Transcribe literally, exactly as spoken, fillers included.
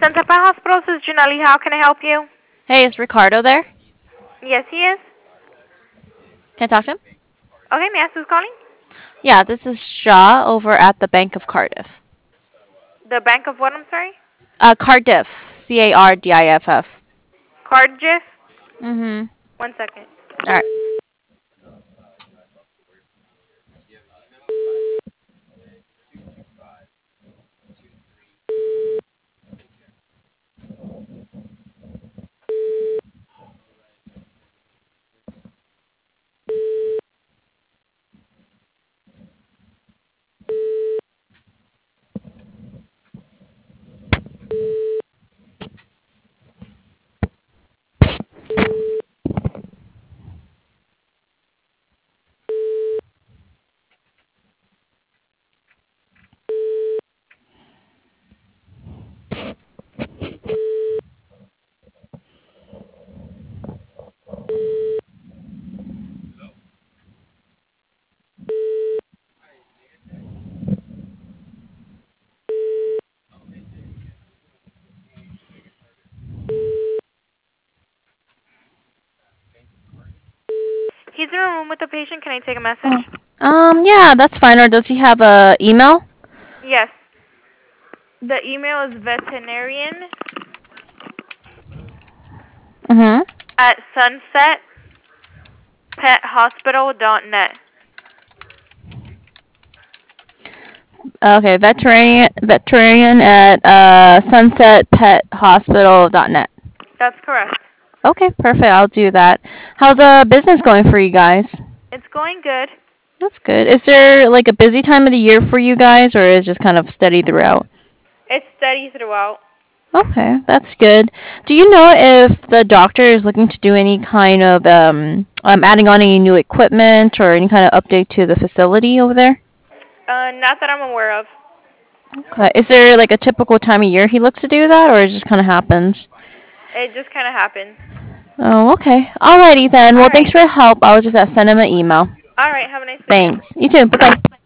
Santa Fe Hospital, this is Janelli. How can I help you? Hey, is Ricardo there? Yes, he is. Can I talk to him? Okay, may I ask who's calling? Yeah, this is Shaw over at the Bank of Cardiff. The Bank of what, I'm sorry? Uh, Cardiff. C A R D I F F. Cardiff? Mm-hmm. One second. All right. He's in a room with the patient. Can I take a message? Oh. Um, yeah, that's fine. Or does he have a email? Yes. The email is veterinarian Mm-hmm. at sunset pet hospital dot net. Okay, veterinarian veterinarian at uh, sunset pet hospital dot net. That's correct. Okay, perfect. I'll do that. How's uh business going for you guys? It's going good. That's good. Is there like a busy time of the year for you guys, or is it just kind of steady throughout? It's steady throughout. Okay, that's good. Do you know if the doctor is looking to do any kind of um, um adding on any new equipment or any kind of update to the facility over there? Uh, not that I'm aware of. Okay. Is there like a typical time of year he looks to do that, or it just kind of happens? It just kind of happens. Oh, okay. Alrighty then. All Well, right. thanks for your help. I'll just uh, send him an email. All right. Have a nice day. Thanks. You too. Bye bye.